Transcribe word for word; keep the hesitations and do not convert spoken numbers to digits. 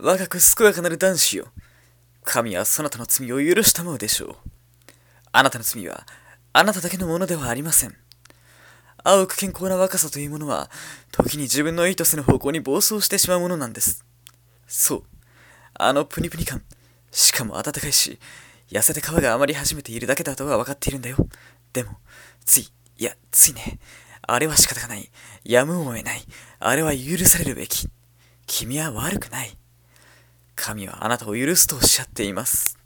若く健やかなる男子よ。神はそなたの罪を許したまうでしょう。あなたの罪は、あなただけのものではありません。青く健康な若さというものは、時に自分の意図せぬ方向に暴走してしまうものなんです。そう。あのプニプニ感。しかも暖かいし、痩せて皮が余り始めているだけだとは分かっているんだよ。でも、つい、いや、ついね。あれは仕方がない。やむを得ない。あれは許されるべき。君は悪くない。神はあなたを許すとおっしゃっています。